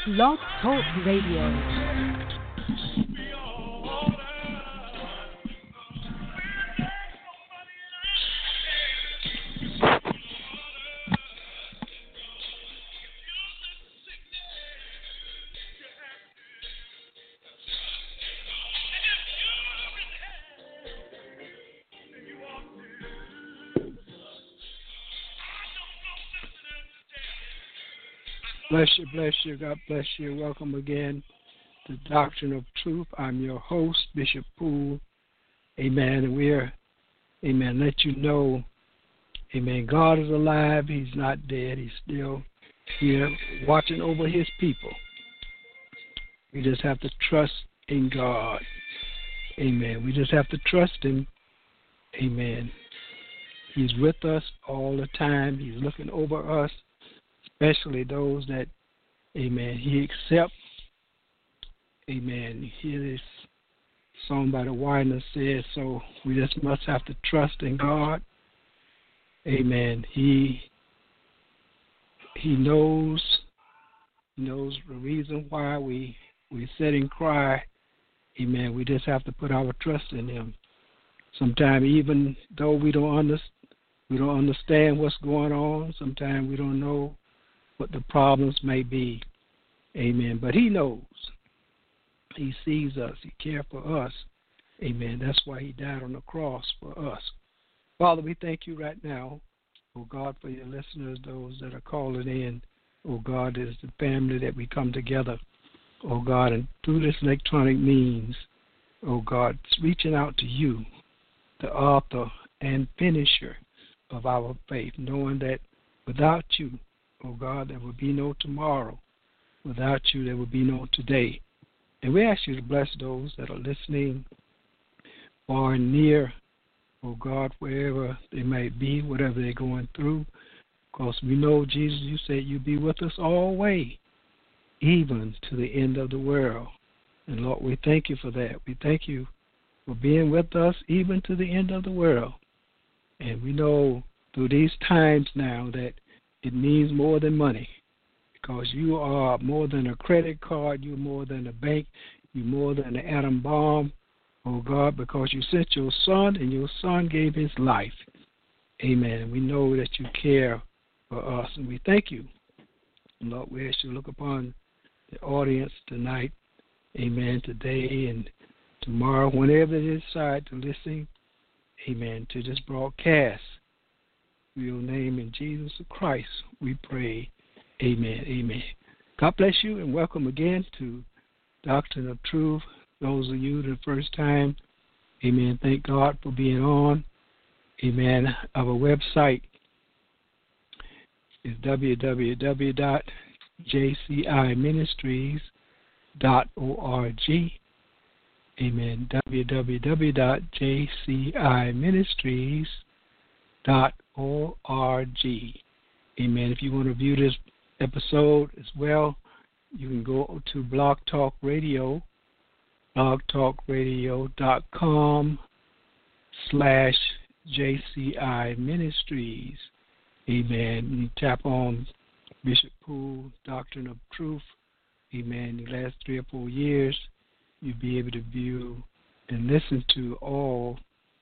Blog Talk Radio. Bless you, God bless you. Welcome again to Doctrine of Truth. I'm your host, Bishop Poole. Amen. And we're, amen, let you know, amen, God is alive. He's not dead. He's still here watching over his people. We just have to trust in God. Amen. We just have to trust him. Amen. He's with us all the time. He's looking over us, especially those that, amen, he accepts. Amen. You hear this song by the Winans says, so we just must have to trust in God. Amen. He knows the reason why we sit and cry. Amen. We just have to put our trust in him. Sometimes even though we don't understand what's going on, sometimes we don't know what the problems may be. Amen. But he knows. He sees us. He cares for us. Amen. That's why he died on the cross for us. Father, we thank you right now, oh God, for your listeners, those that are calling in. Oh God, it is the family that we come together. Oh God, and through this electronic means, oh God, it's reaching out to you, the author and finisher of our faith, knowing that without you, oh God, there will be no tomorrow. Without you, there will be no today. And we ask you to bless those that are listening far and near, oh God, wherever they might be, whatever they're going through. Because we know, Jesus, you said you'd be with us always, even to the end of the world. And Lord, we thank you for that. We thank you for being with us even to the end of the world. And we know through these times now that it means more than money, because you are more than a credit card, you're more than a bank, you're more than an atom bomb, oh God, because you sent your son and your son gave his life. Amen. We know that you care for us, and we thank you. Lord, we ask you to look upon the audience tonight, amen, today and tomorrow, whenever they decide to listen, amen, to this broadcast. In your name, in Jesus Christ, we pray. Amen. Amen. God bless you and welcome again to Doctrine of Truth. Those of you the first time, amen, thank God for being on. Amen. Our website is www.jciministries.org. Amen. www.jciministries.org. Amen. If you want to view this episode as well, you can go to Blog Talk Radio, blogtalkradio.com/JCI Ministries. Amen. You tap on Bishop Poole, Doctrine of Truth. Amen. The last 3 or 4 years, you'll be able to view and listen to all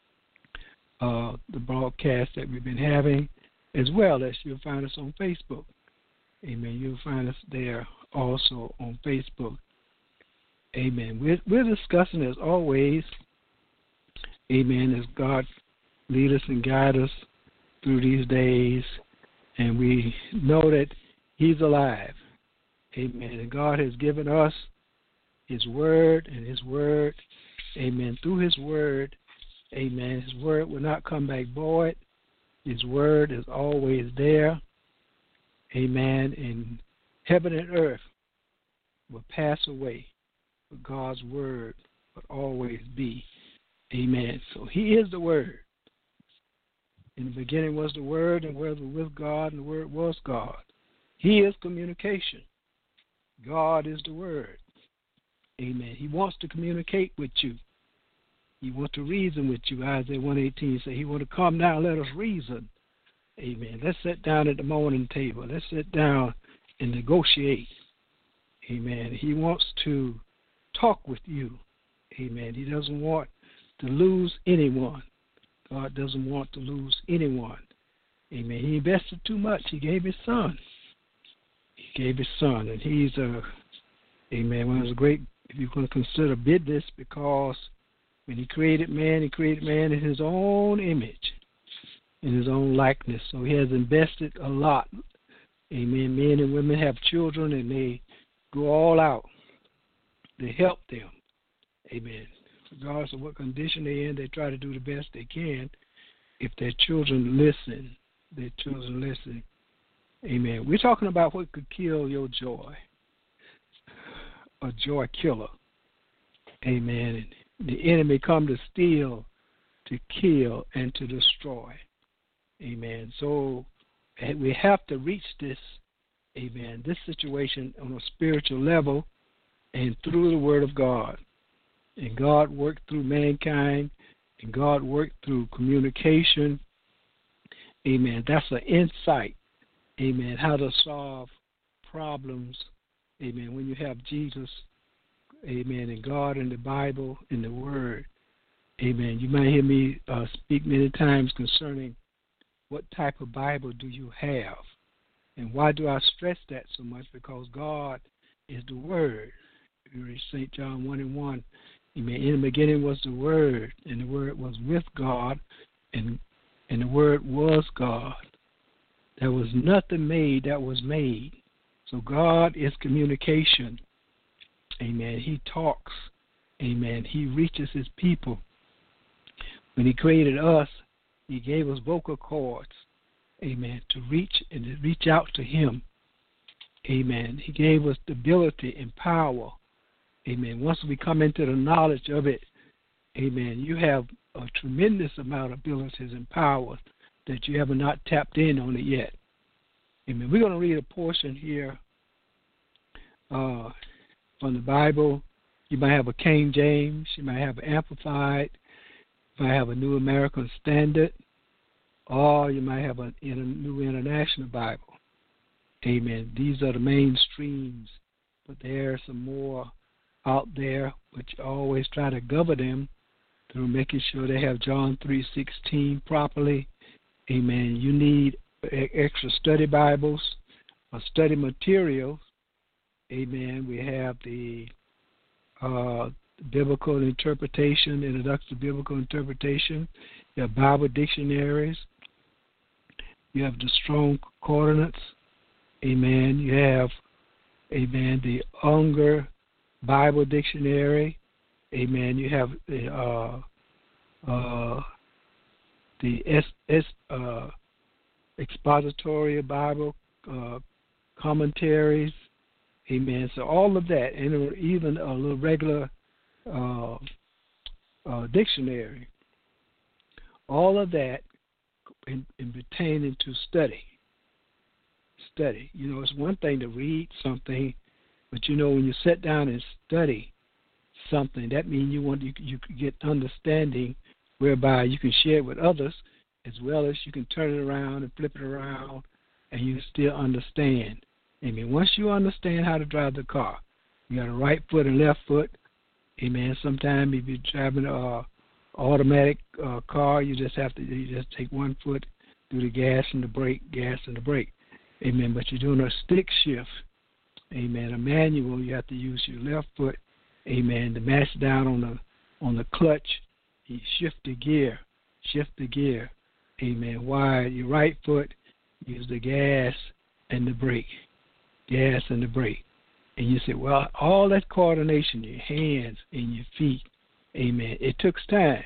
the broadcasts that we've been having, as well as you'll find us on Facebook. Amen. You'll find us there also on Facebook. Amen. We're discussing, as always, amen, as God lead us and guide us through these days, and we know that he's alive. Amen. And God has given us his word, and his word, amen, through his word, amen, his word will not come back void. His word is always there. Amen. And heaven and earth will pass away, but God's word will always be. Amen. So he is the word. In the beginning was the word, and the word was with God, and the word was God. He is communication. God is the word. Amen. He wants to communicate with you. He wants to reason with you. Isaiah 1:18 says he wants to come down, let us reason. Amen. Let's sit down at the morning table. Let's sit down and negotiate. Amen. He wants to talk with you. Amen. He doesn't want to lose anyone. God doesn't want to lose anyone. Amen. He invested too much. He gave his son. He gave his son. And he's amen, one of the great, if you're going to consider business, because when he created man in his own image, in his own likeness. So he has invested a lot. Amen. Men and women have children, and they go all out to help them. Amen. Regardless of what condition they're in, they try to do the best they can. If their children listen, Amen. We're talking about what could kill your joy. A joy killer. Amen. And the enemy come to steal, to kill, and to destroy. Amen. So we have to reach this, amen, this situation on a spiritual level and through the Word of God. And God worked through mankind, and God worked through communication. Amen. That's an insight, amen, how to solve problems, amen, when you have Jesus, amen, and God and the Bible and the Word. Amen. You might hear me speak many times concerning what type of Bible do you have. And why do I stress that so much? Because God is the Word. You read St. John 1:1. Amen. In the beginning was the Word, and the Word was with God, and the Word was God. There was nothing made that was made. So God is communication. Amen. He talks. Amen. He reaches his people. When he created us, he gave us vocal cords. Amen. To reach out to him. Amen. He gave us the ability and power. Amen. Once we come into the knowledge of it, amen, you have a tremendous amount of abilities and powers that you have not tapped in on it yet. Amen. We're going to read a portion here from the Bible. You might have a King James. You might have an Amplified. You might have a New American Standard. Or you might have a New International Bible. Amen. These are the mainstreams, but there are some more out there, but you always try to govern them through making sure they have John 3:16 properly. Amen. You need extra study Bibles or study materials. Amen. We have the biblical interpretation, introduction to biblical interpretation. You have Bible dictionaries. You have the Strong Concordance. Amen. You have, amen, the Unger Bible Dictionary. Amen. You have the expository Bible commentaries. Amen. So all of that, and even a little regular dictionary. All of that in pertaining to study. Study. You know, it's one thing to read something, but you know, when you sit down and study something, that means you get understanding whereby you can share it with others, as well as you can turn it around and flip it around, and you still understand. Amen. Once you understand how to drive the car, you got a right foot and left foot. Amen. Sometimes if you're driving an automatic car, you just take one foot, do the gas and the brake, gas and the brake. Amen. But you're doing a stick shift. Amen. A manual, you have to use your left foot. Amen. To mash down on the clutch, you shift the gear. Amen. While your right foot, use the gas and the brake. Gas and the brake. And you say, well, all that coordination, your hands and your feet, amen, it took time.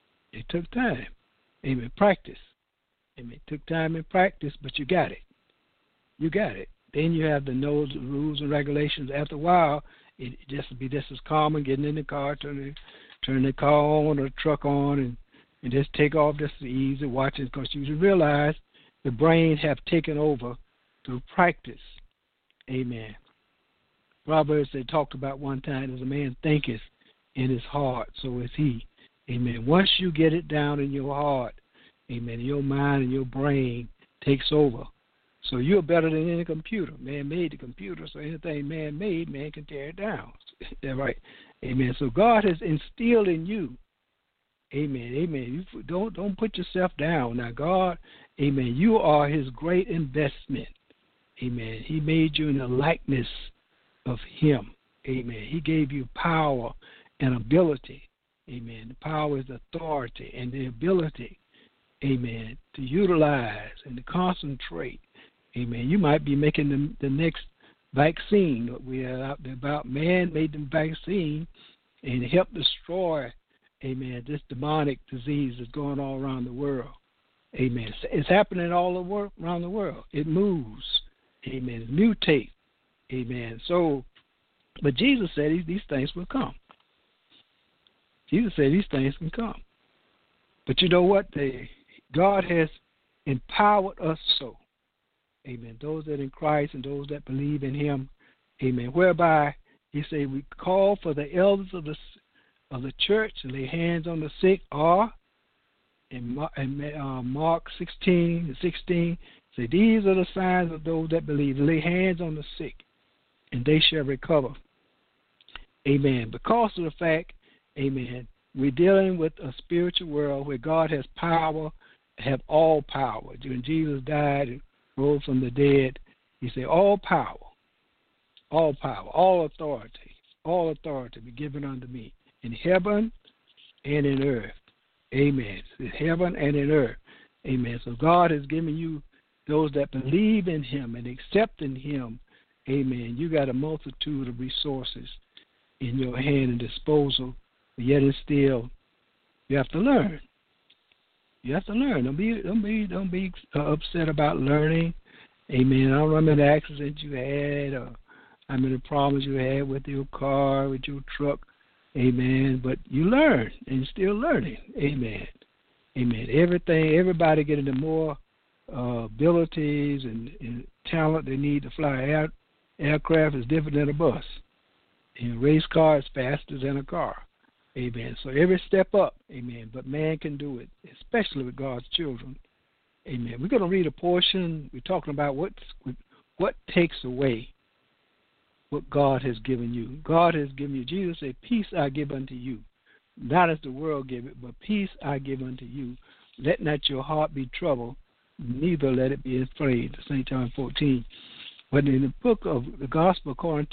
Amen. Practice. Amen. It took time and practice, but you got it. Then you have to know the rules and regulations. After a while, it just will be just as common getting in the car, turn the car on or the truck on, and just take off just as easy, watching, because you realize the brain have taken over through practice. Amen. Proverbs, they talked about one time, as a man thinketh in his heart, so is he. Amen. Once you get it down in your heart, amen, your mind and your brain takes over. So you're better than any computer. Man made the computer, so anything man made, man can tear it down. That's right. Amen. So God has instilled in you. Amen. Amen. You don't put yourself down. Now God, amen, you are his great investment. Amen. He made you in the likeness of him. Amen. He gave you power and ability. Amen. The power is authority and the ability, amen, to utilize and to concentrate. Amen. You might be making the next vaccine. We are out there about man made the vaccine and helped destroy, amen, this demonic disease that's going all around the world. Amen. It's happening all around the world. It moves. Amen. It mutates. Amen. So, but Jesus said these things will come. Jesus said these things can come. But you know what? God has empowered us so. Amen. Those that in Christ and those that believe in him. Amen. Whereby he said we call for the elders of the church to lay hands on the sick, or in Mark 16:16, say these are the signs of those that believe. Lay hands on the sick, and they shall recover. Amen. Because of the fact, amen, we're dealing with a spiritual world where God has power, have all power. When Jesus died and rose from the dead, he said all power, all authority be given unto me in heaven and in earth. Amen. In heaven and in earth. Amen. So God has given you those that believe in him and accept in him. Amen. You got a multitude of resources in your hand and disposal, but yet and still you have to learn. You have to learn. Don't be upset about learning. Amen. I don't remember the accident you had or how many problems you had with your car, with your truck. Amen. But you learn and you're still learning. Amen. Amen. Everybody getting the more abilities and talent they need to fly aircraft is different than a bus. And a race car is faster than a car. Amen. So every step up, amen. But man can do it, especially with God's children. Amen. We're going to read a portion. We're talking about what takes away what God has given you. God has given you. Jesus said, peace I give unto you. Not as the world give it, but peace I give unto you. Let not your heart be troubled, neither let it be afraid. St. John 14. But in the book of the Gospel according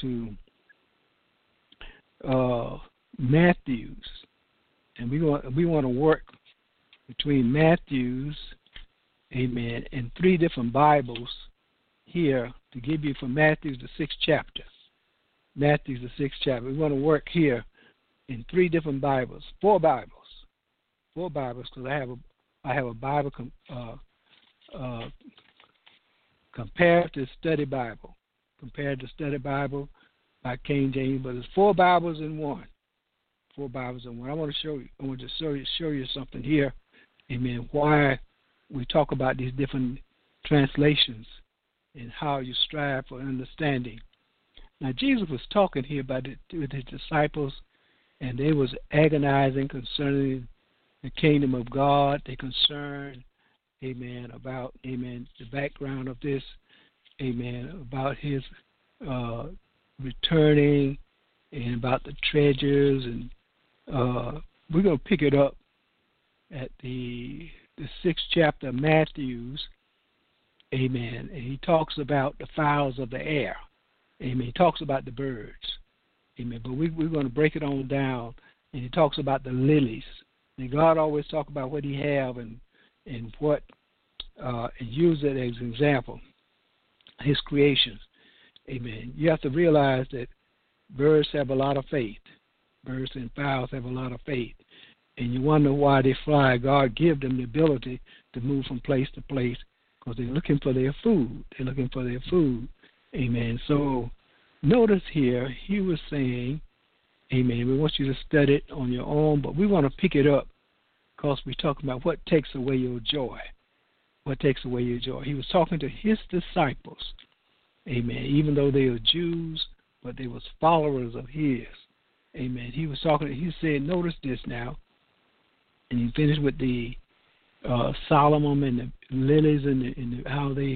to Matthew's, and we want to work between Matthew's, amen, and 3 different Bibles here to give you from Matthew's the 6th chapter. Matthew's the 6th chapter. We want to work here in 3 different Bibles, 4 Bibles, because I have a Bible comparative study Bible, comparative study Bible by King James, but it's 4 Bibles in one. 4 Bibles in one. I want to show you something here, amen, why we talk about these different translations and how you strive for understanding. Now, Jesus was talking here with his disciples, and they was agonizing concerning the kingdom of God. They concerned, amen, about, amen, the background of this, amen, about his returning and about the treasures. And we're going to pick it up at the 6th chapter of Matthew's, amen, and he talks about the fowls of the air. Amen. He talks about the birds. Amen. But we're going to break it on down. And he talks about the lilies. And God always talks about what he have and what, and use it as an example, his creations. Amen. You have to realize that birds have a lot of faith. Birds and fowls have a lot of faith. And you wonder why they fly. God give them the ability to move from place to place because they're looking for their food. They're looking for their food. Amen. So notice here, he was saying, amen, we want you to study it on your own, but we want to pick it up because we're talking about what takes away your joy. What takes away your joy. He was talking to his disciples, amen, even though they were Jews, but they was followers of his. Amen. He was talking, he said, notice this now, and he finished with the Solomon and the lilies and how they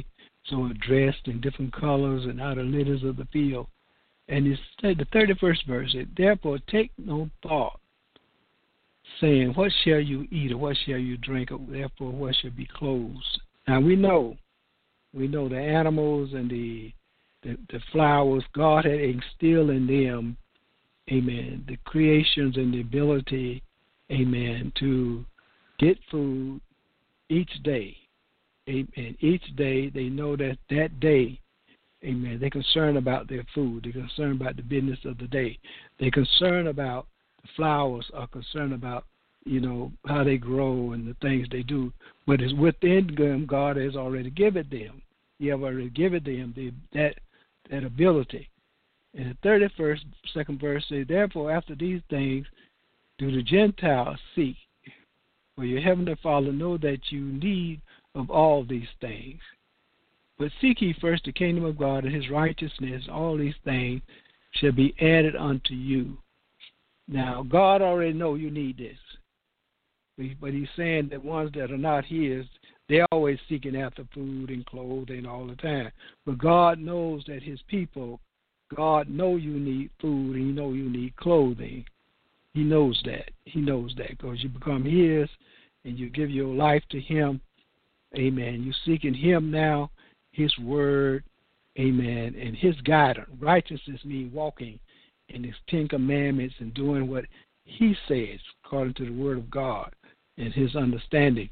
so dressed in different colors and out of lilies of the field. And he said, the 31st verse, therefore take no thought, saying, what shall you eat, or what shall you drink, or therefore what shall be clothed? Now we know the animals and the flowers, God had instilled in them, amen, the creations and the ability, amen, to get food each day. Amen. Each day they know that day, amen, they're concerned about their food. They're concerned about the business of the day. They're concerned about the flowers, are concerned about, how they grow and the things they do. But it's within them, God has already given them. He has already given them that ability. And the second verse says, therefore, after these things, do the Gentiles seek? For your heavenly Father know that you need of all these things. But seek ye first the kingdom of God and his righteousness, all these things shall be added unto you. Now, God already knows you need this. But he's saying that ones that are not his, they're always seeking after food and clothing all the time. But God knows that his people, God knows you need food and he knows you need clothing. He knows that. He knows that because you become his and you give your life to him. Amen. You're seeking him now, his word, amen, and his guidance. Righteousness means walking in his 10 commandments and doing what he says according to the word of God and his understanding.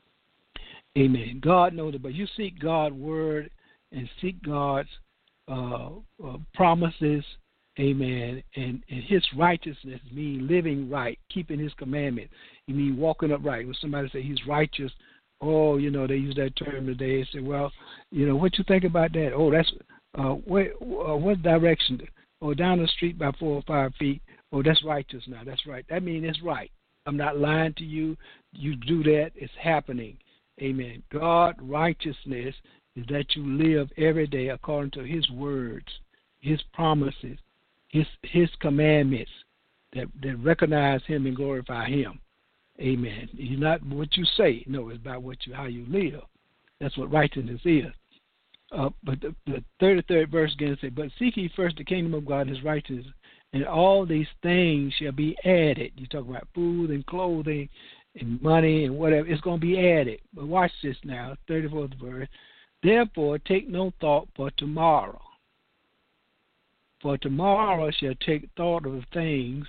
Amen. God knows it, but you seek God's word and seek God's promises, amen, and his righteousness means living right, keeping his commandments. It means walking upright. When somebody say he's righteous, they use that term today and say, well, what you think about that? Oh, that's what direction? Oh, down the street by 4 or 5 feet. Oh, that's righteous now. That's right. That means it's right. I'm not lying to you. You do that. It's happening. Amen. God's righteousness is that you live every day according to his words, his promises, his commandments that recognize him and glorify him. Amen. It's not what you say. No, it's about how you live. That's what righteousness is. But the 33rd verse again says, but seek ye first the kingdom of God and his righteousness, and all these things shall be added. You talk about food and clothing and money and whatever. It's going to be added. But watch this now, 34th verse. Therefore, take no thought for tomorrow. For tomorrow shall take thought of things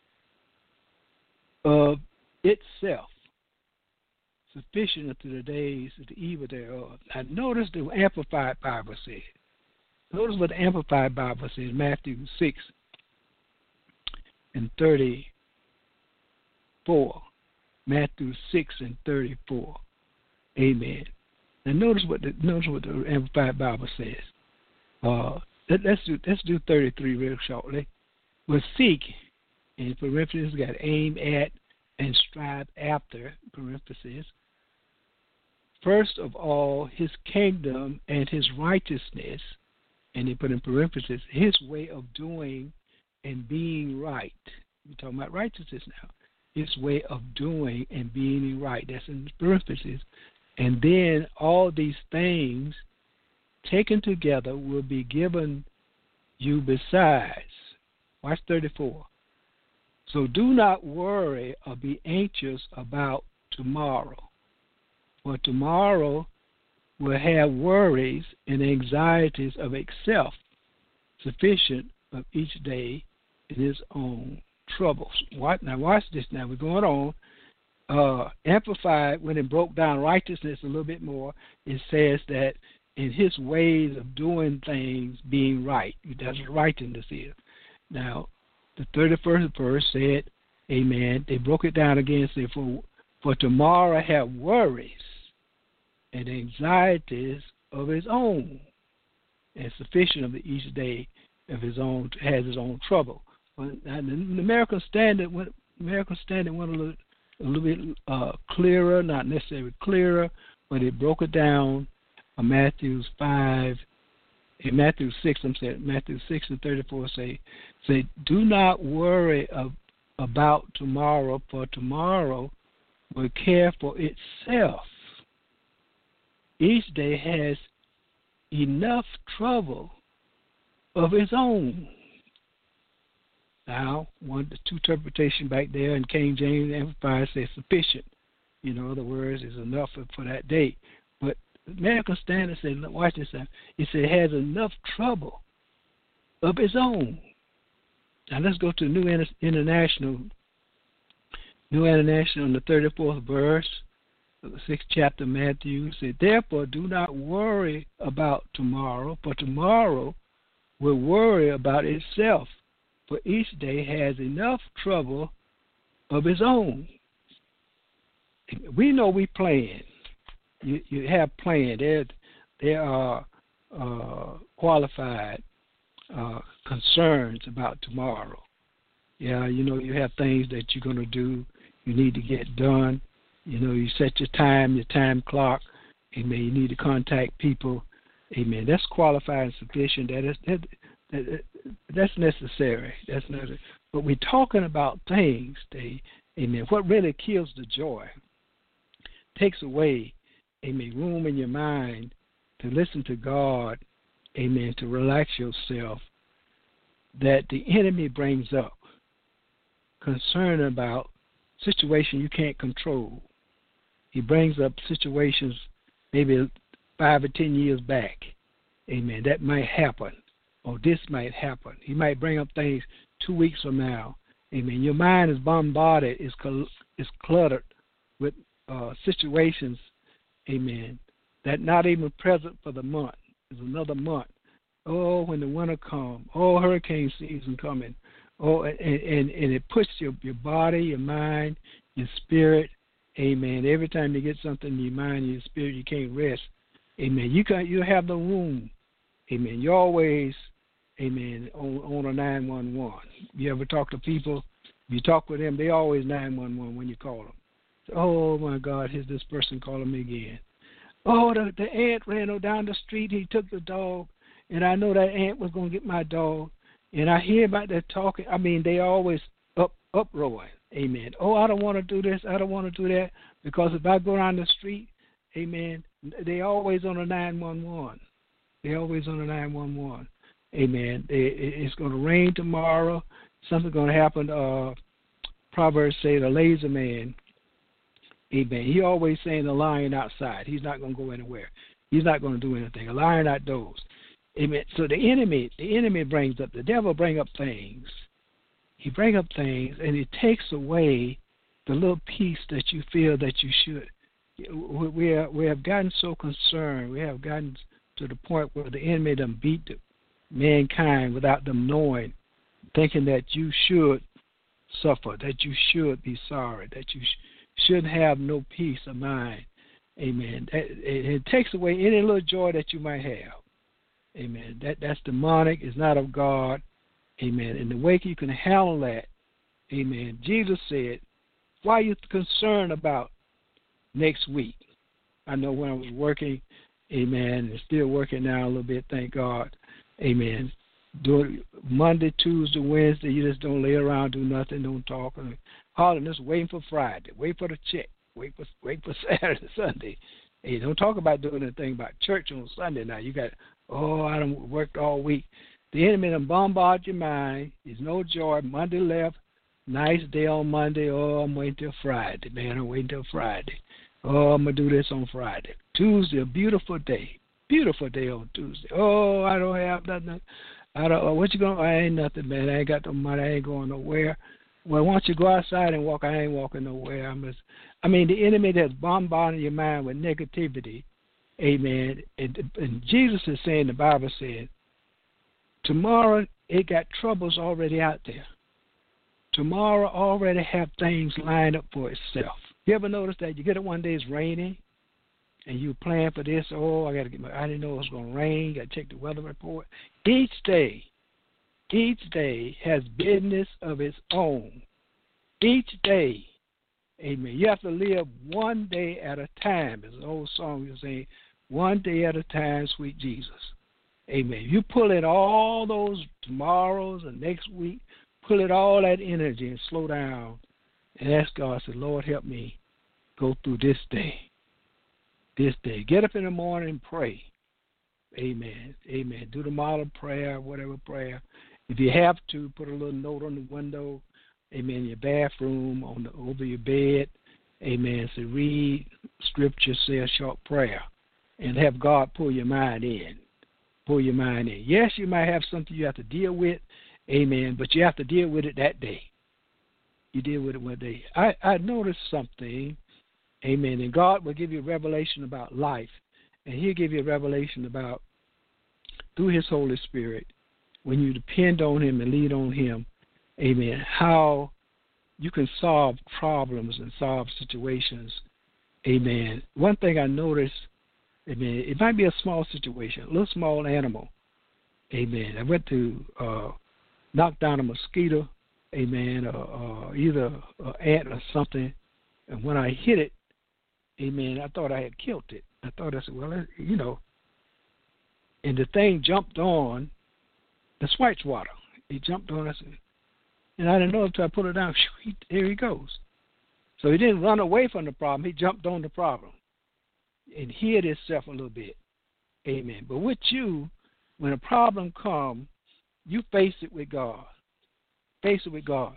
of itself. Sufficient unto the days of the evil thereof. Now, notice the Amplified Bible says. Notice what the Amplified Bible says, Matthew 6 and 34. Matthew 6 and 34. Amen. Now, notice what the Amplified Bible says. Let's do 33 real shortly. But seek, in parentheses, got aim at and strive after, parentheses, first of all, his kingdom and his righteousness, and he put in parentheses, his way of doing and being right. We're talking about righteousness now. His way of doing and being right. That's in parentheses. And then all these things taken together will be given you besides. Watch 34. So do not worry or be anxious about tomorrow. For tomorrow will have worries and anxieties of itself, sufficient of each day in his own troubles. Now watch this now. We're going on. Amplified, when it broke down righteousness a little bit more, it says that in his ways of doing things being right. That's what righteousness is. Now, the 31st verse said, amen, they broke it down again and said, for tomorrow have worries and anxieties of his own, and sufficient of each day of his own has his own trouble. And the American Standard went a little bit clearer, not necessarily clearer, but it broke it down. Matthew 6 and 34 say, do not worry about tomorrow, for tomorrow will care for itself. Each day has enough trouble of his own. Now, the two interpretation back there in King James Amplified says sufficient. In other words, is enough for that day. But American Standard said, watch this out. It said it has enough trouble of its own. Now let's go to New International. New International in the 34th verse of the 6th chapter of Matthew said, therefore do not worry about tomorrow, for tomorrow will worry about itself, for each day has enough trouble of its own. We know we plan. You have planned. There are qualified concerns about tomorrow. Yeah, you have things that you're going to do. You need to get done. You set your time clock. Amen. You need to contact people. Amen. That's qualified and sufficient. That's necessary. That's necessary. But we're talking about things. Amen. What really kills the joy takes away, amen, room in your mind to listen to God, amen, to relax yourself, that the enemy brings up concern about situation you can't control. He brings up situations maybe 5 or 10 years back, amen, that might happen, or this might happen. He might bring up things 2 weeks from now, amen. Your mind is bombarded, is cluttered with situations, amen, that not even present for the month. There's another month. Oh, when the winter comes. Oh, hurricane season coming. Oh, and it puts your body, your mind, your spirit, amen. Every time you get something in your mind and your spirit, you can't rest. Amen. You have the room. Amen. You're always, amen, on a 911. You ever talk to people? You talk with them, they always 911 when you call them. Oh, my God, here's this person calling me again. Oh, the ant ran down the street. He took the dog, and I know that ant was going to get my dog. And I hear about that talking. I mean, they always uproaring. Amen. Oh, I don't want to do this. I don't want to do that. Because if I go down the street, amen, they always on a 911. They always on a 911. Amen. It's going to rain tomorrow. Something's going to happen. Proverbs say the lazy man, amen, he always saying the lion outside. He's not going to go anywhere. He's not going to do anything. A lion outdoors. Amen. So the enemy brings up, the devil bring up things. He brings up things, and it takes away the little peace that you feel that you should. We have gotten so concerned. We have gotten to the point where the enemy done beat mankind without them knowing, thinking that you should suffer, that you should be sorry, that you should have no peace of mind. Amen. It takes away any little joy that you might have. Amen. That's demonic. It's not of God. Amen. And the way you can handle that, amen, Jesus said, why are you concerned about next week? I know when I was working, amen, and still working now a little bit, thank God, amen. Do it Monday, Tuesday, Wednesday, you just don't lay around, do nothing, don't talk. Hollering, just waiting for Friday, wait for the check, wait for Saturday, Sunday. Hey, don't talk about doing anything about church on Sunday now. You got, I done worked all week. The enemy done bombard your mind. There's no joy. Monday left. Nice day on Monday. Oh, I'm waiting till Friday, man. I'm waiting till Friday. Oh, I'm going to do this on Friday. Tuesday, a beautiful day. Beautiful day on Tuesday. Oh, I don't have nothing. What you going to, I ain't nothing, man. I ain't got no money. I ain't going nowhere. Well, once you go outside and walk, I ain't walking nowhere. The enemy that's bombarding your mind with negativity, amen. And Jesus is saying, the Bible said, tomorrow it got troubles already out there. Tomorrow already have things lined up for itself. You ever notice that? You get it one day it's raining, and you plan for this. Oh, I didn't know it was going to rain. Got to check the weather report. Each day has business of its own. Each day, amen. You have to live one day at a time. There's an old song you saying, one day at a time, sweet Jesus. Amen. You pull in all those tomorrows and next week, pull in all that energy and slow down and ask God, say, Lord, help me go through this day. This day. Get up in the morning and pray. Amen. Amen. Do the model prayer, whatever prayer. If you have to, put a little note on the window. Amen. Your bathroom, over your bed. Amen. So read scripture, say a short prayer, and have God pull your mind in. Pull your mind in. Yes, you might have something you have to deal with. Amen. But you have to deal with it that day. You deal with it one day. I noticed something. Amen. And God will give you a revelation about life. And He'll give you a revelation about, through His Holy Spirit, when you depend on Him and lean on Him, amen, how you can solve problems and solve situations. Amen. One thing I noticed, amen, it might be a small situation, a little small animal. Amen. I went to knock down a mosquito, amen, either an ant or something. And when I hit it, amen, I thought I had killed it. I thought, I said, well, you know, and the thing jumped on the switch water. He jumped on us, and I didn't know until I put it down. There he goes. So he didn't run away from the problem. He jumped on the problem and hid himself a little bit. Amen. But with you, when a problem comes, you face it with God. Face it with God.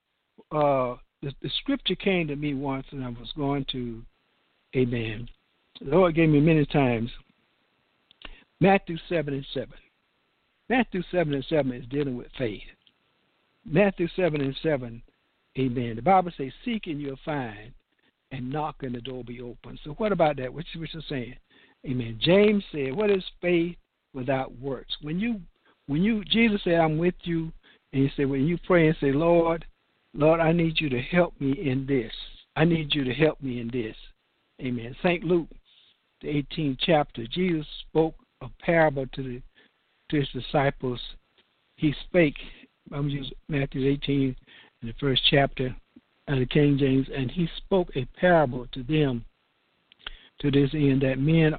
The scripture came to me once, and I was going to, amen, the Lord gave me many times, Matthew 7:7. Matthew 7:7 is dealing with faith. Matthew 7:7, amen. The Bible says, seek and you'll find, and knock and the door will be open. So what about that? Which is saying? Amen. James said, what is faith without works? When you, Jesus said, I'm with you, and He said, when you pray and say, Lord, I need you to help me in this. I need you to help me in this. Amen. St. Luke, the 18th chapter, Jesus spoke a parable to His disciples. He spake, I'm using Matthew 18 in the first chapter of the King James, and He spoke a parable to them to this end, that men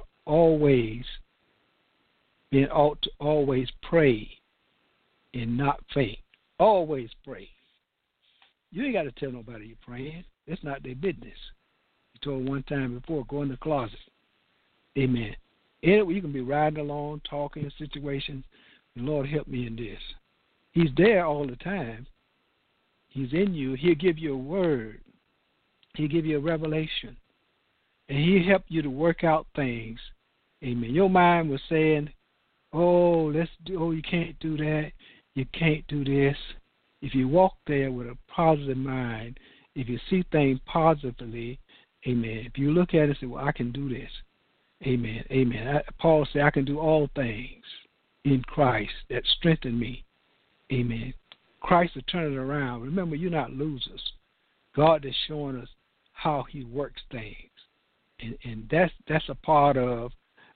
ought to always pray and not faint. Always pray. You ain't got to tell nobody you're praying. It's not their business. You told one time before, go in the closet. Amen. Anyway, you can be riding along, talking in situations. The Lord help me in this. He's there all the time. He's in you. He'll give you a word. He'll give you a revelation. And He'll help you to work out things. Amen. Your mind was saying, you can't do that. You can't do this. If you walk there with a positive mind, if you see things positively, amen. If you look at it and say, well, I can do this. Amen. Amen. Paul said, I can do all things in Christ that strengthen me. Amen. Christ will turn it around. Remember, you're not losers. God is showing us how He works things. And that's a part of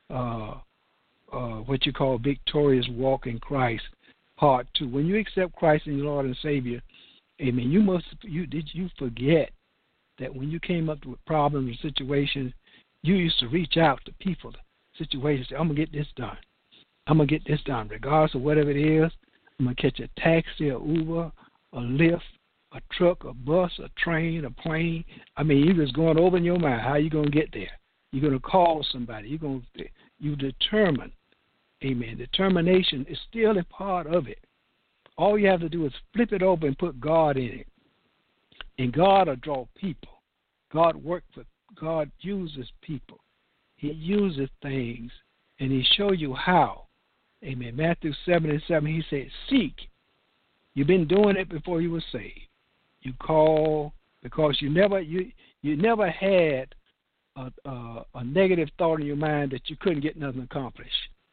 what you call victorious walk in Christ, part 2. When you accept Christ as your Lord and Savior, amen, did you forget that when you came up with problems and situations, you used to reach out to people, situations, say, I'm going to get this done. I'm going to get this done, regardless of whatever it is. I'm going to catch a taxi, a Uber, a Lyft, a truck, a bus, a train, a plane. I mean, you're just going over in your mind. How are you going to get there? You're going to call somebody. You determine. Amen. Determination is still a part of it. All you have to do is flip it over and put God in it. And God will draw people. God uses people. He uses things, and He show you how. Amen. Matthew 7:7, He said, seek. You've been doing it before you were saved. You call because you never had a negative thought in your mind that you couldn't get nothing accomplished.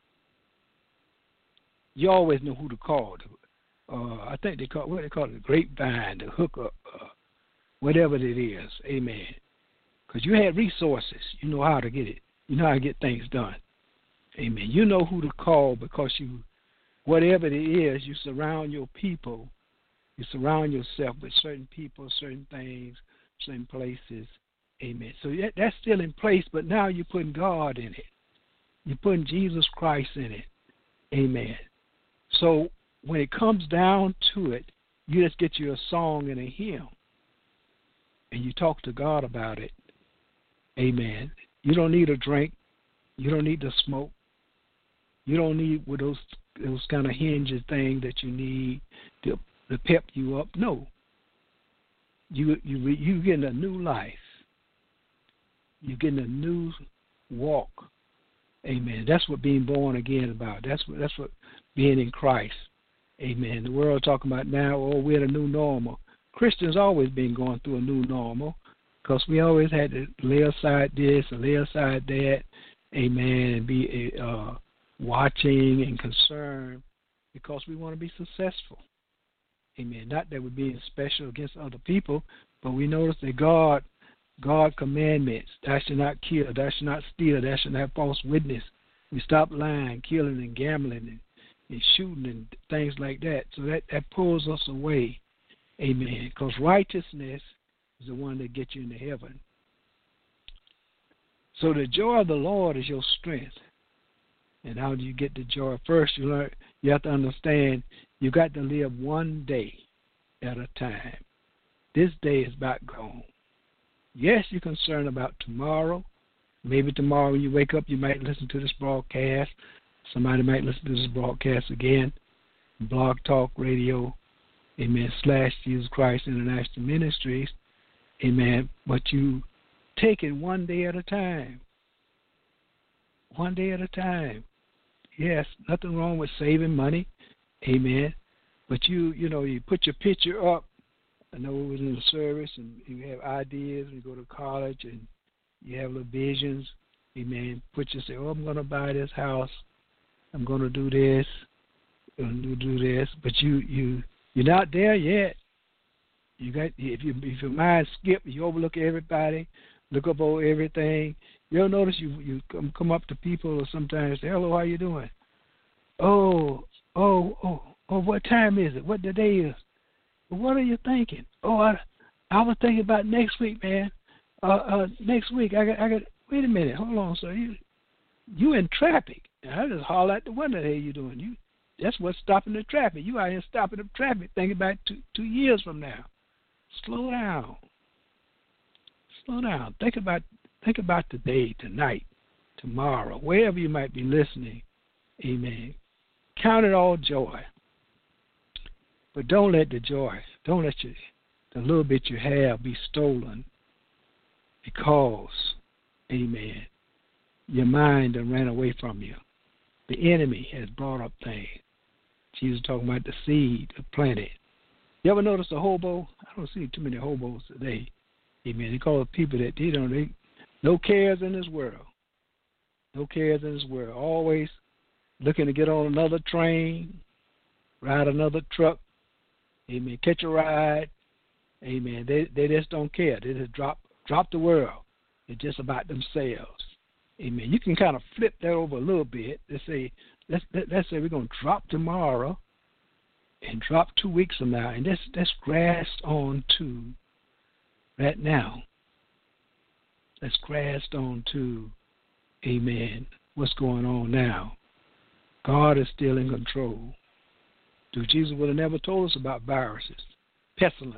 You always know who to call. I think they call it the grapevine, the hookup, whatever it is. Amen. Because you had resources. You know how to get it. You know how to get things done. Amen. You know who to call because whatever it is, you surround your people. You surround yourself with certain people, certain things, certain places. Amen. So that's still in place, but now you're putting God in it. You're putting Jesus Christ in it. Amen. So when it comes down to it, you just get you a song and a hymn, and you talk to God about it. Amen. You don't need a drink. You don't need to smoke. You don't need with those kind of hinges things that you need to pep you up. No, you getting a new life. You're getting a new walk. Amen. That's what being born again is about. That's what being in Christ. Amen. The world talking about now, we're the new normal. Christians always been going through a new normal because we always had to lay aside this and lay aside that. Amen. And be watching and concerned because we want to be successful. Amen. Not that we're being special against other people, but we notice that God commandments, thou shalt not kill, thou shalt not steal, thou shalt not have false witness. We stop lying, killing, and gambling, and shooting, and things like that. So that pulls us away. Amen. Because righteousness is the one that gets you into heaven. So the joy of the Lord is your strength. And how do you get the joy? First, you have to understand you got to live one day at a time. This day is about gone. Yes, you're concerned about tomorrow. Maybe tomorrow when you wake up, you might listen to this broadcast. Somebody might listen to this broadcast again. Blog Talk Radio, amen, / Jesus Christ International Ministries, amen. But you take it one day at a time. One day at a time. Yes, nothing wrong with saving money, amen. But you put your picture up. I know it was in the service, and you have ideas, and you go to college, and you have little visions, amen. Say, I'm going to buy this house, I'm going to do this, I'm going to do this, but you're not there yet. You got if your mind skip, you overlook everybody, look up over everything. You'll notice you come up to people or sometimes say, hello, how you doing? Oh, what time is it? What the day is? What are you thinking? I was thinking about next week, man. Next week, I got. Wait a minute, hold on, sir. You in traffic? And I just holler out the window. Hey, you doing? That's what's stopping the traffic. You out here stopping the traffic. Thinking about 2 years from now. Slow down. Slow down. Think about today, tonight, tomorrow, wherever you might be listening. Amen. Count it all joy. But don't let the little bit you have be stolen because, amen, your mind done ran away from you. The enemy has brought up things. Jesus talking about the seed planted. You ever notice a hobo? I don't see too many hobos today. Amen. They call it people that they no cares in this world. No cares in this world. Always looking to get on another train, ride another truck. Amen. Catch a ride. Amen. They just don't care. They just drop the world. It's just about themselves. Amen. You can kind of flip that over a little bit. Let's say we're going to drop tomorrow and drop 2 weeks from now, and let's grasp on to right now. Let's grasp on to, amen, what's going on now. God is still in control. Jesus would have never told us about viruses, pestilence.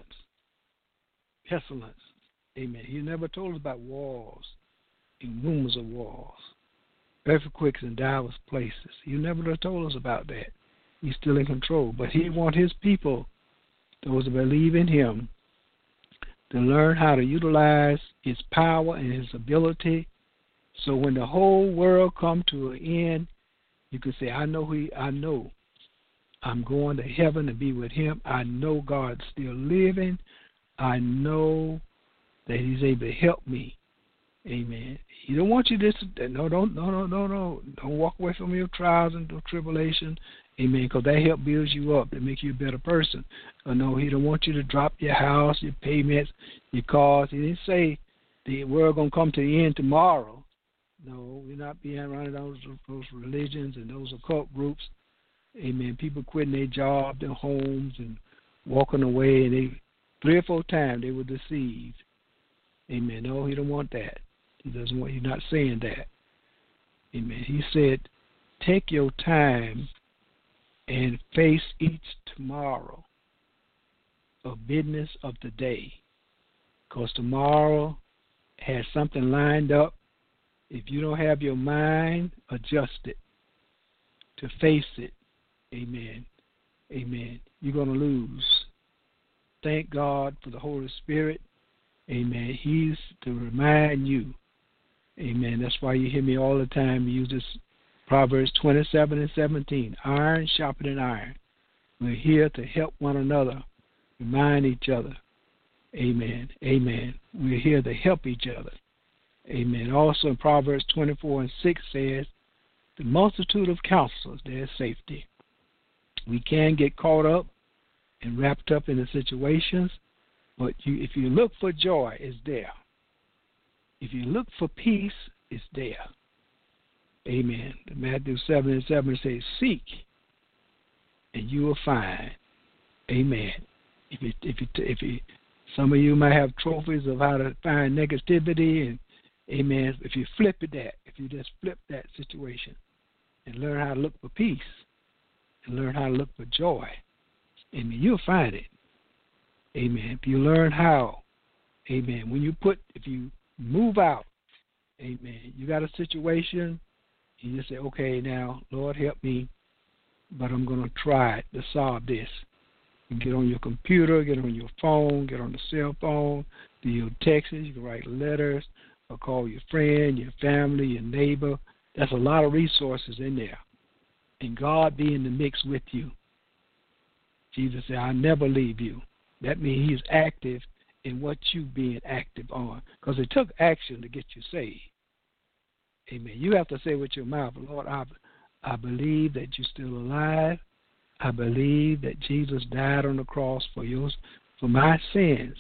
Amen. He never told us about wars and rumors of wars, earthquakes in diverse places. He never would have told us about that. He's still in control. But he wants his people, those that believe in him, to learn how to utilize his power and his ability. So when the whole world comes to an end, you can say, I know I'm going to heaven to be with him. I know God's still living. I know that he's able to help me. Amen. He don't want you to, no. Don't walk away from your trials and tribulation. Amen. Because that help builds you up. That makes you a better person. No, he don't want you to drop your house, your payments, your cars. He didn't say the world going to come to the end tomorrow. No, we're not being around those religions and those occult groups. Amen. People quitting their job, their homes, and walking away, and they 3 or 4 times they were deceived. Amen. No, he don't want that. He doesn't want. He's not saying that. Amen. He said, take your time and face each tomorrow of business of the day, because tomorrow has something lined up. If you don't have your mind adjusted, to face it. Amen. Amen. You're going to lose. Thank God for the Holy Spirit. Amen. He's to remind you. Amen. That's why you hear me all the time use this Proverbs 27:17. Iron sharpening iron. We're here to help one another, remind each other. Amen. Amen. We're here to help each other. Amen. Also in Proverbs 24:6 says, the multitude of counselors, there's safety. We can get caught up and wrapped up in the situations, but if you look for joy, it's there. If you look for peace, it's there. Amen. Matthew 7:7 says, seek, and you will find. Amen. If you, some of you might have trophies of how to find negativity, and amen. If you flip it, if you just flip that situation and learn how to look for peace and learn how to look for joy, amen, you'll find it. Amen. If you learn how, amen, if you move out, amen, you got a situation, you just say, okay, now, Lord, help me, but I'm going to try to solve this. You get on your computer, get on your phone, get on the cell phone, do your texts, you can write letters, or call your friend, your family, your neighbor. That's a lot of resources in there. And God be in the mix with you. Jesus said, I'll never leave you. That means he's active in what you being active on. Because it took action to get you saved. Amen. You have to say with your mouth, Lord, I believe that you're still alive. I believe that Jesus died on the cross for my sins,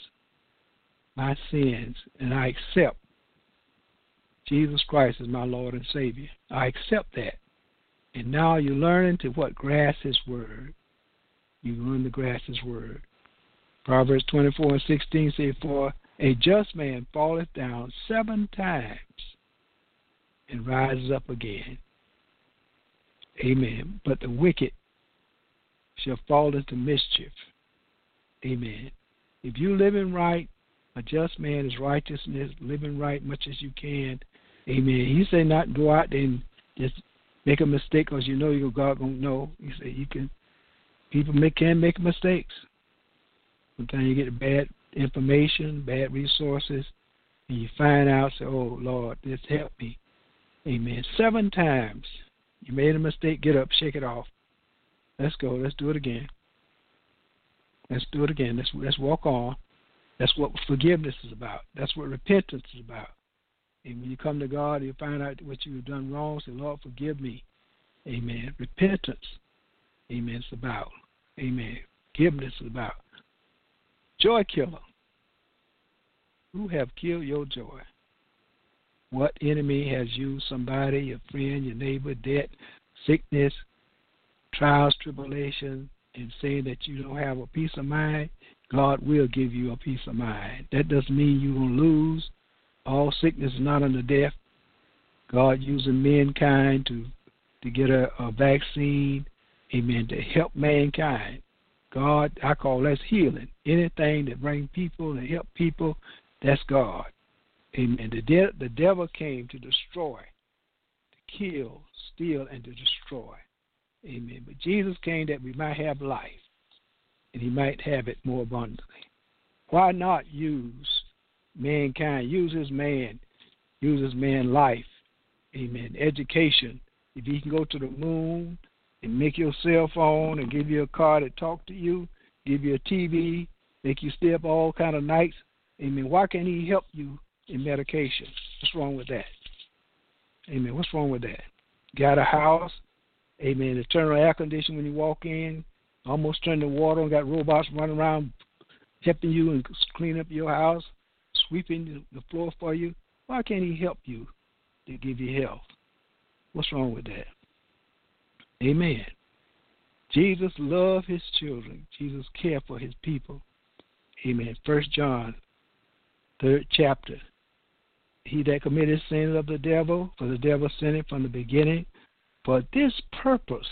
and I accept Jesus Christ as my Lord and Savior. I accept that. And now you're learning to what? Grasp his word. You learn to grasp his word. Proverbs 24:16 says, for a just man falleth down 7 times and rises up again. Amen. But the wicked shall fall into mischief. Amen. If you're living right, a just man is righteousness, living right much as you can. Amen. He said not go out there and just make a mistake because you know God gonna know. He said people can make mistakes. Sometimes you get bad information, bad resources, and you find out, say, oh Lord, this help me. Amen. 7 times. You made a mistake, get up, shake it off. Let's go. Let's do it again. Let's do it again. Let's walk on. That's what forgiveness is about. That's what repentance is about. And when you come to God, you find out what you've done wrong. Say, Lord, forgive me. Amen. Repentance. Amen. It's about. Amen. Forgiveness is about. Joy killer. Who have killed your joy? What enemy has used somebody, your friend, your neighbor, debt, sickness, trials, tribulation, and saying that you don't have a peace of mind? God will give you a peace of mind. That doesn't mean you're going to lose. All sickness is not unto death. God using mankind to get a vaccine, amen, to help mankind. God, I call that healing. Anything that brings people and help people, that's God. Amen. The devil came to destroy, to kill, steal, and to destroy. Amen. But Jesus came that we might have life, and he might have it more abundantly. Why not use mankind, use his man life, amen, education. If he can go to the moon and make your cell phone and give you a car to talk to you, give you a TV, make you stay up all kind of nights, amen, why can't he help you in medication? What's wrong with that? Amen. What's wrong with that? Got a house, amen, to turn on air conditioning when you walk in, almost turn the water on, got robots running around helping you and clean up your house, sweeping the floor for you. Why can't he help you to give you health? What's wrong with that? Amen. Jesus loved his children. Jesus cared for his people. Amen. 1 John, 3rd chapter. He that committed sin of the devil, for the devil sinned from the beginning. For this purpose,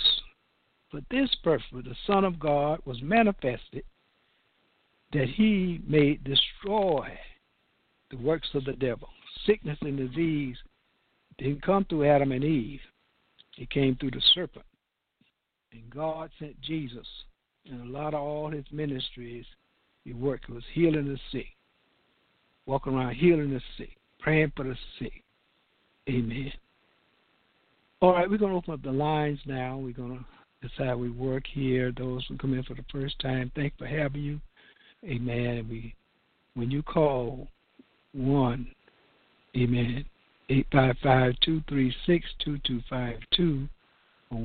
the Son of God was manifested, that he may destroy the works of the devil. Sickness and disease didn't come through Adam and Eve. It came through the serpent. And God sent Jesus. And a lot of all his ministries, he worked was healing the sick, walking around healing the sick, praying for the sick. Amen. All right, we're going to open up the lines now. We're going to decide we work here. Those who come in for the first time, thanks for having you. Amen. When you call 1, amen, 855-236-2252 or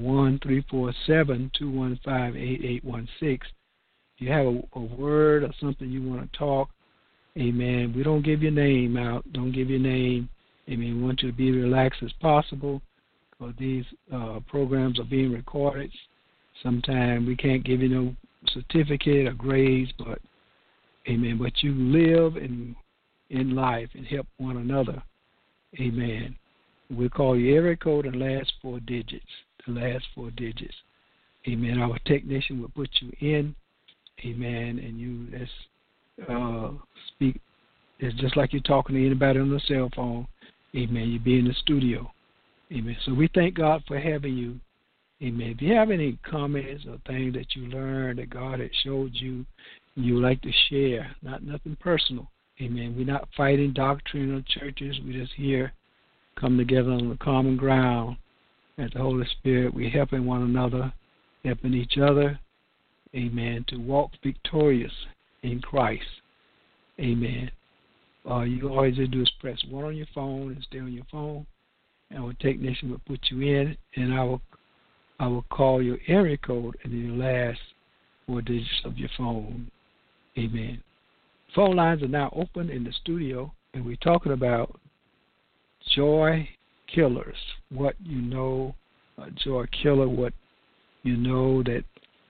1-347-215-8816. If you have a word or something you want to talk, amen, we don't give your name out. Don't give your name. Amen. We want you to be relaxed as possible because these programs are being recorded. Sometimes we can't give you no certificate or grades, but, amen, but you live in life and help one another. Amen. We'll call you area code and last 4 digits. The last 4 digits. Amen. Our technician will put you in. Amen. And you speak. It's just like you're talking to anybody on the cell phone. Amen. You be in the studio. Amen. So we thank God for having you. Amen. If you have any comments or things that you learned that God had showed you, you would like to share, nothing personal. Amen. We're not fighting doctrinal churches. We're just here, come together on the common ground. As the Holy Spirit, we're helping one another, helping each other. Amen. To walk victorious in Christ. Amen. You always do is press 1 on your phone and stay on your phone. And our technician will put you in, and I will call your area code and then your last 4 digits of your phone. Amen. Phone lines are now open in the studio, and we're talking about joy killers. What you know, a joy killer, what you know that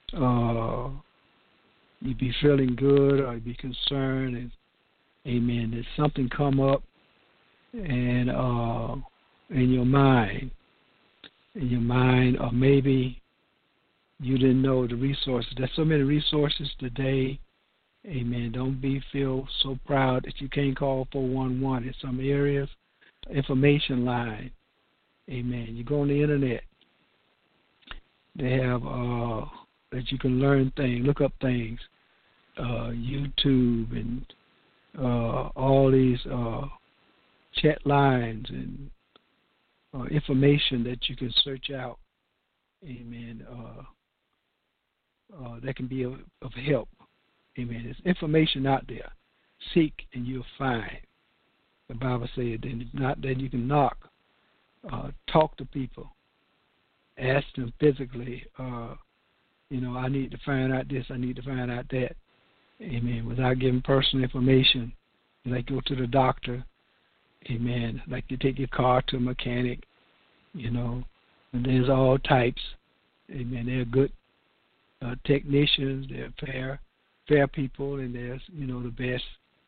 you be feeling good or you be concerned, and amen, that something come up and in your mind, or maybe you didn't know the resources. There's so many resources today. Amen. Don't feel so proud that you can't call 411 in some areas. Information line. Amen. You go on the internet. They have that you can learn things, look up things. YouTube and all these chat lines and information that you can search out. Amen. That can be of help. Amen. There's information out there. Seek and you'll find. The Bible says, not that you can knock. Talk to people. Ask them physically. I need to find out this. I need to find out that. Amen. Without giving personal information, like go to the doctor. Amen. Like you take your car to a mechanic. And there's all types. Amen. They're good technicians. They're fair people, and there's the best.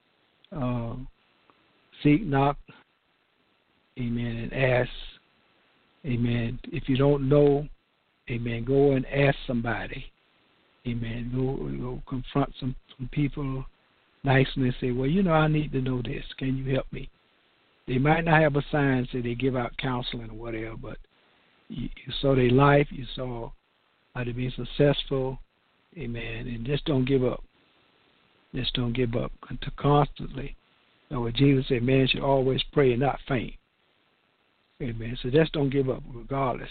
Seek, knock, amen, and ask, amen. If you don't know, amen, go and ask somebody, amen. Go confront some people nicely and say, well, I need to know this. Can you help me? They might not have a sign say they give out counseling or whatever, but you saw their life, you saw how they be successful, amen, and just don't give up. Just don't give up. Constantly. What Jesus said, man should always pray and not faint. Amen. So just don't give up regardless.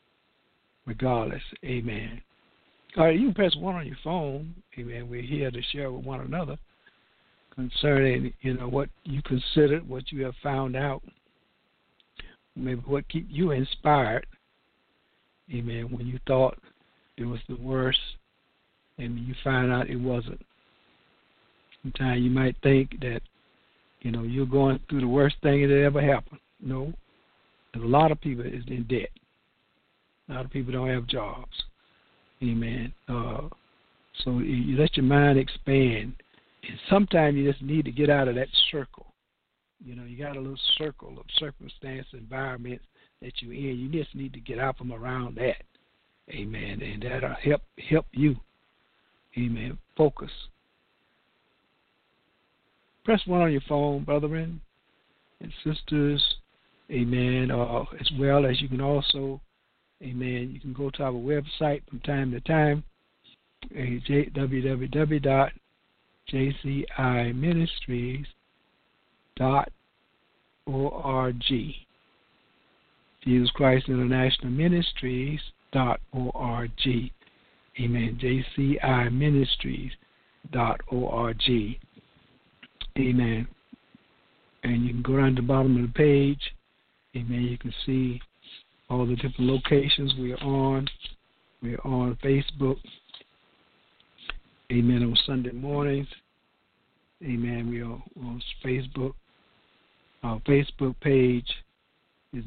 Amen. All right, you can press 1 on your phone. Amen. We're here to share with one another concerning, what you considered, what you have found out, maybe what keep you inspired. Amen. When you thought it was the worst and you find out it wasn't. Sometimes you might think that, you're going through the worst thing that ever happened. No. There's a lot of people is in debt. A lot of people don't have jobs. Amen. So you let your mind expand. And sometimes you just need to get out of that circle. You got a little circle of circumstance, environment that you're in. You just need to get out from around that. Amen. And that'll help you. Amen. Focus. Press 1 on your phone, brethren and sisters. Amen. As well as you can also Amen. You can go to our website from time to time, www.jciministries.org. Jesus Christ International Ministries.org. Amen. jciministries.org. Amen. And you can go down to the bottom of the page. Amen. You can see all the different locations we are on. We are on Facebook. Amen. On Sunday mornings. Amen. We are on Facebook. Our Facebook page is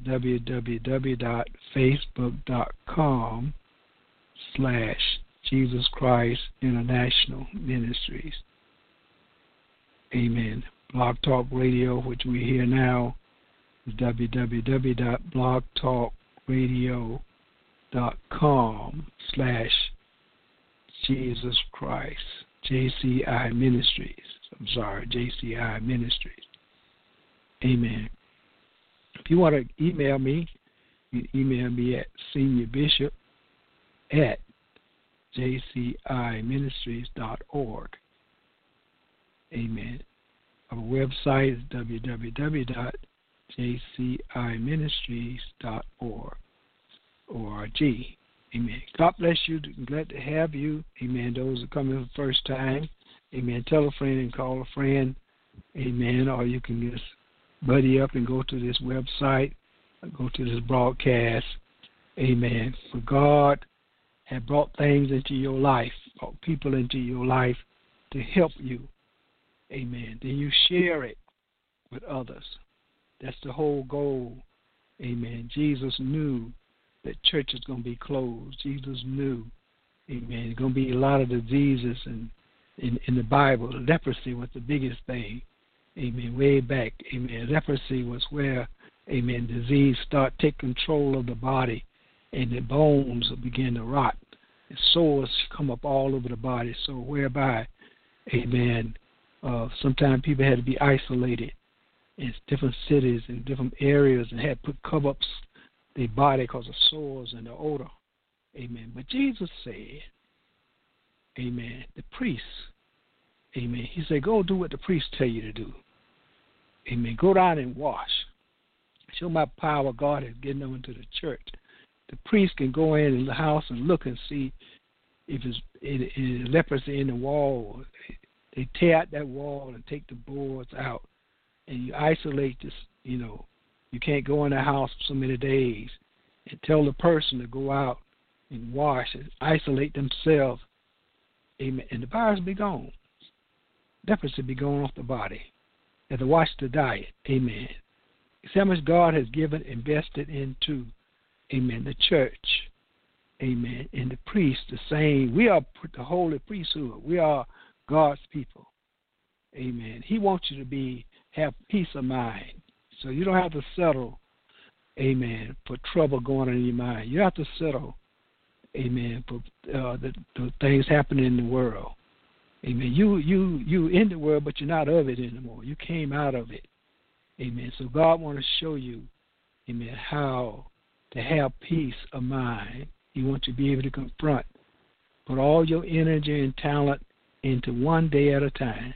www.facebook.com/Jesus Christ International Ministries. Amen. Blog Talk Radio, which we hear now, is www.blogtalkradio.com/Jesus Christ. JCI Ministries. JCI Ministries. Amen. If you want to email me, you can email me at seniorBishop@jciministries.org. Amen. Our website is www.jciministries.org. Amen. God bless you. Glad to have you. Amen. Those who come in for the first time. Amen. Tell a friend and call a friend. Amen. Or you can just buddy up and go to this website, go to this broadcast. Amen. For God had brought things into your life, brought people into your life to help you. Amen. Then you share it with others. That's the whole goal. Amen. Jesus knew that church is going to be closed. Jesus knew. Amen. There's going to be a lot of diseases in the Bible. Leprosy was the biggest thing. Amen. Way back. Amen. Leprosy was where, amen, disease start take control of the body and the bones begin to rot. And sores come up all over the body. So whereby, amen, sometimes people had to be isolated in different cities and different areas and had to put cover-ups their body because of sores and the odor. Amen. But Jesus said, amen, the priest, amen, he said, go do what the priests tell you to do. Amen. Go down and wash. Show my power God has given them into the church. The priest can go in the house and look and see if it's leprosy in the wall. They tear out that wall and take the boards out. And you isolate this, you can't go in the house for so many days. And tell the person to go out and wash and isolate themselves. Amen. And the virus will be gone. Leprosy will be gone off the body. You have to watch the diet. Amen. See how much God has invested into, amen, the church. Amen. And the priest, the same. We are the holy priesthood. We are God's people. Amen. He wants you to have peace of mind. So you don't have to settle, amen, for trouble going on in your mind. You have to settle, amen, for the things happening in the world. Amen. You in the world, but you're not of it anymore. You came out of it. Amen. So God wants to show you, amen, how to have peace of mind. He wants you to be able to confront. Put all your energy and talent into one day at a time.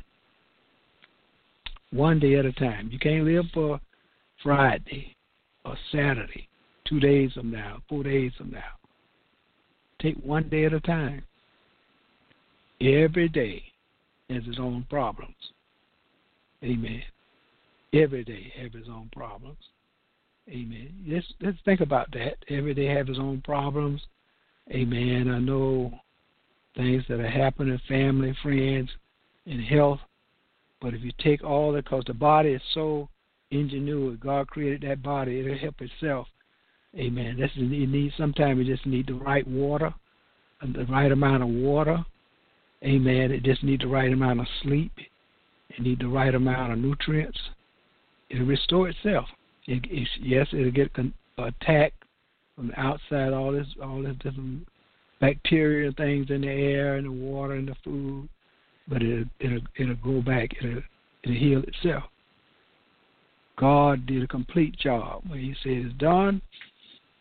One day at a time. You can't live for Friday or Saturday, 2 days from now, 4 days from now. Take one day at a time. Every day has its own problems. Amen. Every day has its own problems. Amen. Let's think about that. Every day has its own problems. Amen. I know things that are happening, family, friends, and health. But if you take all that, because the body is so ingenuous, God created that body, it'll help itself. Amen. Sometimes you just need the right water, the right amount of water. Amen. It just needs the right amount of sleep. It needs the right amount of nutrients. It'll restore itself. It'll get attacked from the outside, all this different bacteria and things in the air and the water and the food, but it'll go back. It'll heal itself. God did a complete job when He said it's done.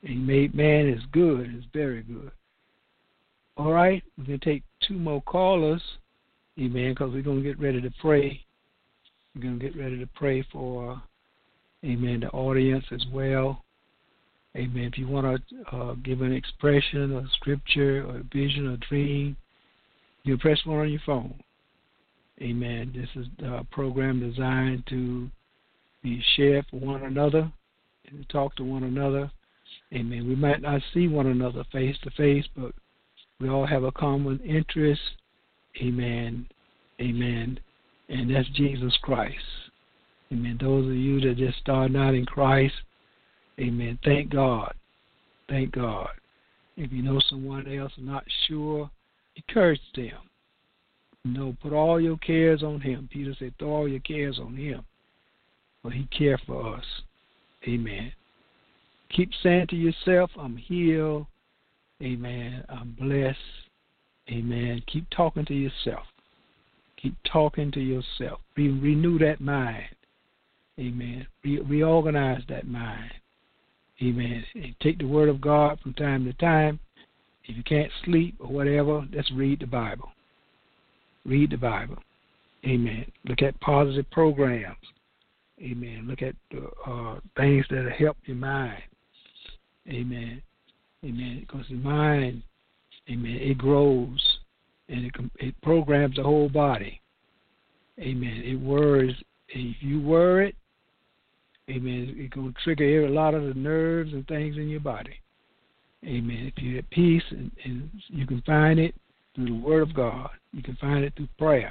And He made man is good, is very good. All right, we're going to take 2 more callers, amen, because we're going to get ready to pray. We're going to get ready to pray for, amen, the audience as well. Amen. If you want to give an expression or scripture or vision or dream, you press 1 on your phone. Amen. This is a program designed to be shared for one another and to talk to one another. Amen. We might not see one another face to face, but we all have a common interest. Amen. Amen. And that's Jesus Christ. Amen. Those of you that just starting out in Christ, amen. Thank God. Thank God. If you know someone else not sure, encourage them. Put all your cares on Him. Peter said, throw all your cares on Him, for He cares for us. Amen. Keep saying to yourself, I'm healed. Amen. I'm blessed. Amen. Keep talking to yourself. Keep talking to yourself. Renew that mind. Amen. Reorganize that mind. Amen. And take the Word of God from time to time. If you can't sleep or whatever, just read the Bible. Read the Bible. Amen. Look at positive programs. Amen. Look at things that help your mind. Amen. Amen. Because the mind, amen, it grows and it programs the whole body. Amen. It worries. If you worry it, amen, it's going to trigger a lot of the nerves and things in your body. Amen. If you're at peace, and you can find it through the Word of God. You can find it through prayer.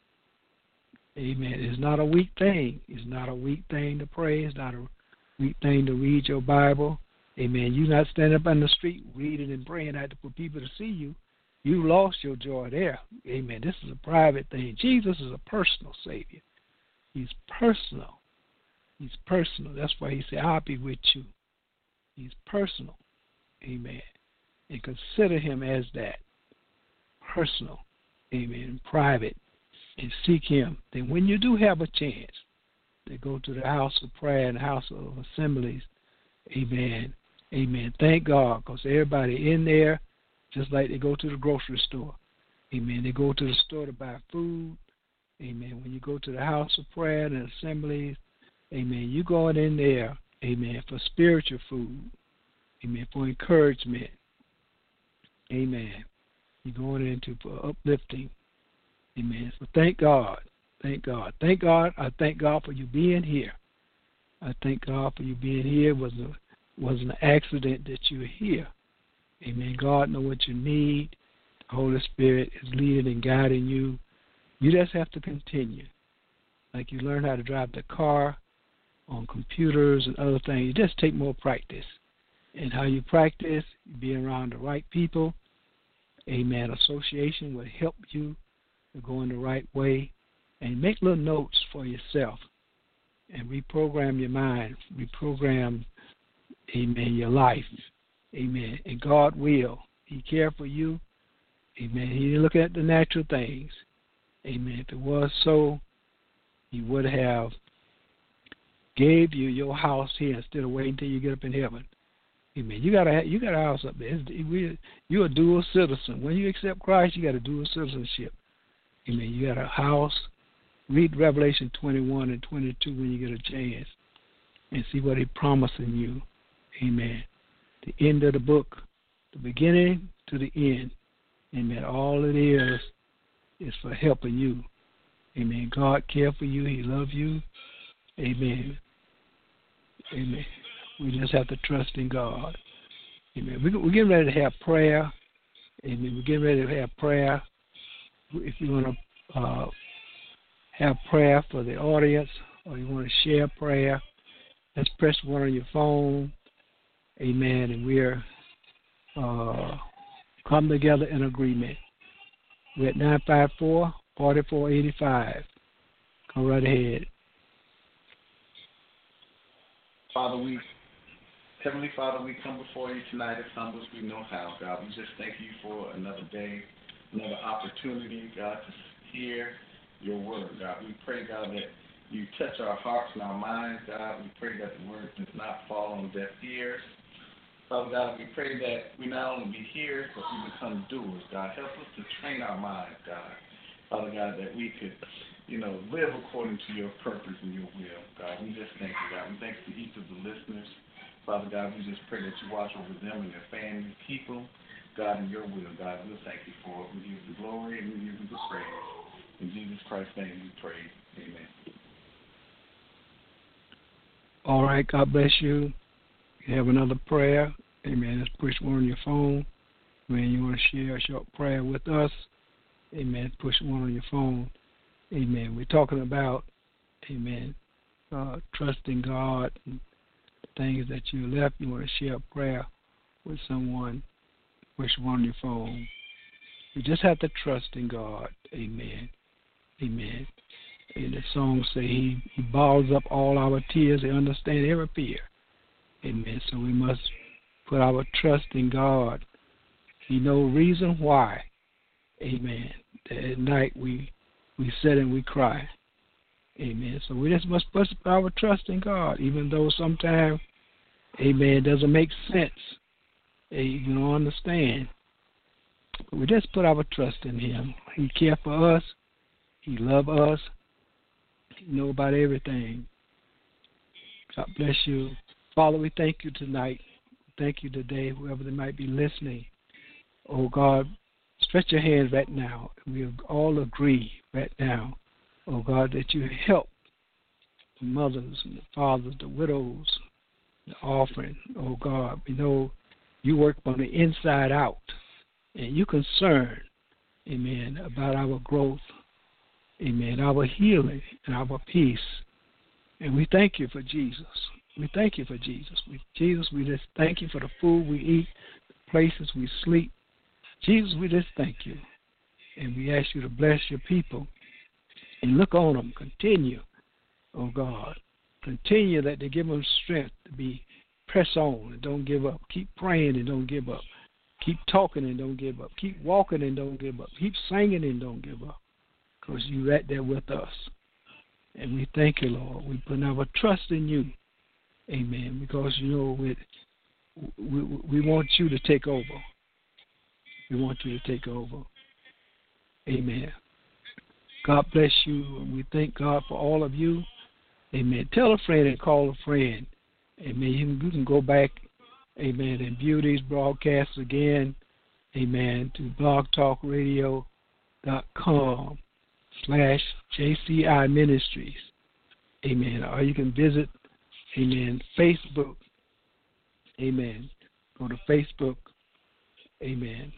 Amen. It's not a weak thing. It's not a weak thing to pray. It's not a weak thing to read your Bible. Amen. You're not standing up on the street reading and praying out for people to see you. You lost your joy there. Amen. This is a private thing. Jesus is a personal Savior. He's personal. He's personal. That's why He said, I'll be with you. He's personal. Amen. And consider Him as that. Personal. Amen. Private. And seek Him. Then when you do have a chance to go to the house of prayer and the house of assemblies, amen. Amen. Thank God, because everybody in there, just like they go to the grocery store. Amen. They go to the store to buy food. Amen. When you go to the house of prayer and assemblies, amen, you going in there, amen, for spiritual food. Amen. For encouragement. Amen. You're going into for uplifting. Amen. So thank God. Thank God. Thank God. I thank God for you being here. I thank God for you being here. It wasn't an accident that you're here. Amen. God knows what you need. The Holy Spirit is leading and guiding you. You just have to continue. Like you learn how to drive the car on computers and other things. You just take more practice. And how you practice, being around the right people. Amen. Association will help you to go in the right way. And make little notes for yourself. And reprogram your mind. Reprogram, amen, your life. Amen. And God will. He cares for you. Amen. He didn't look at the natural things. Amen. If it was so, He would have gave you your house here instead of waiting until you get up in heaven. Amen. You got a house up there. You're a dual citizen. When you accept Christ, you got a dual citizenship. Amen. You got a house. Read Revelation 21 and 22 when you get a chance and see what He's promising you. Amen. The end of the book, the beginning to the end. Amen. All it is for helping you. Amen. God cares for you. He loves you. Amen. Amen. We just have to trust in God. Amen. We're getting ready to have prayer. Amen. We're getting ready to have prayer. If you want to have prayer for the audience or you want to share prayer, just press 1 on your phone. Amen. And we're come together in agreement. We're at 954-4485. Come right ahead. Heavenly Father, we come before you tonight as humble as we know how, God. We just thank you for another day, another opportunity, God, to hear your word, God. We pray, God, that you touch our hearts and our minds, God. We pray that the word does not fall on deaf ears. Father God, we pray that we not only be hearers, but we become doers, God. Help us to train our minds, God. Father God, that we could, live according to your purpose and your will, God. We just thank you, God. We thank you for each of the listeners. Father God, we just pray that you watch over them and their families, keep them, God, in your will, God. We thank you for it. We give you the glory and we give you the praise. In Jesus Christ's name we pray. Amen. All right, God bless you. You have another prayer. Amen. Just push one on your phone. When you want to share a short prayer with us, amen, push one on your phone. Amen. We're talking about, amen, trusting God and things that you left. You want to share a prayer with someone, push one on your phone. You just have to trust in God. Amen. Amen. And the song say he balls up all our tears and understand every fear. Amen. So we must put our trust in God. He knows reason why. Amen. At night we sit and we cry. Amen. So we just must put our trust in God, even though sometimes, amen, it doesn't make sense. You don't understand. But we just put our trust in Him. He cares for us. He loves us. He knows about everything. God bless you. Father, we thank you tonight. Thank you today, whoever they might be listening. Oh, God, stretch your hands right now. We all agree right now, oh, God, that you help the mothers and the fathers, the widows, the orphan. Oh, God, we know you work from the inside out, and you're concerned, amen, about our growth, amen, our healing and our peace. And we thank you for Jesus. We thank you for Jesus. Jesus, we just thank you for the food we eat, the places we sleep. Jesus, we just thank you. And we ask you to bless your people and look on them. Continue, oh God. Continue that they give them strength to be press on and don't give up. Keep praying and don't give up. Keep talking and don't give up. Keep walking and don't give up. Keep singing and don't give up. Because you're right there with us. And we thank you, Lord. We put our trust in you. Amen. Because, we want you to take over. We want you to take over. Amen. God bless you. And we thank God for all of you. Amen. Tell a friend and call a friend. Amen. You can go back, amen, and view these broadcasts again. Amen. To blogtalkradio.com/JCI Ministries. Amen. Or you can visit, amen, Facebook. Amen. Go to Facebook. Amen.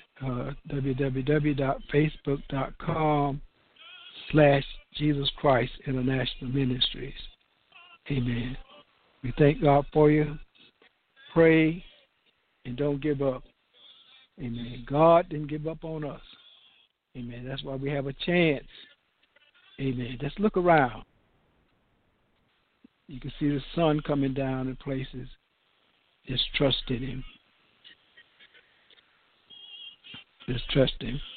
www.facebook.com/Jesus Christ International Ministries. Amen. We thank God for you. Pray and don't give up. Amen. God didn't give up on us. Amen. That's why we have a chance. Amen. Just look around. You can see the sun coming down in places. Just trust in Him. Just trust Him.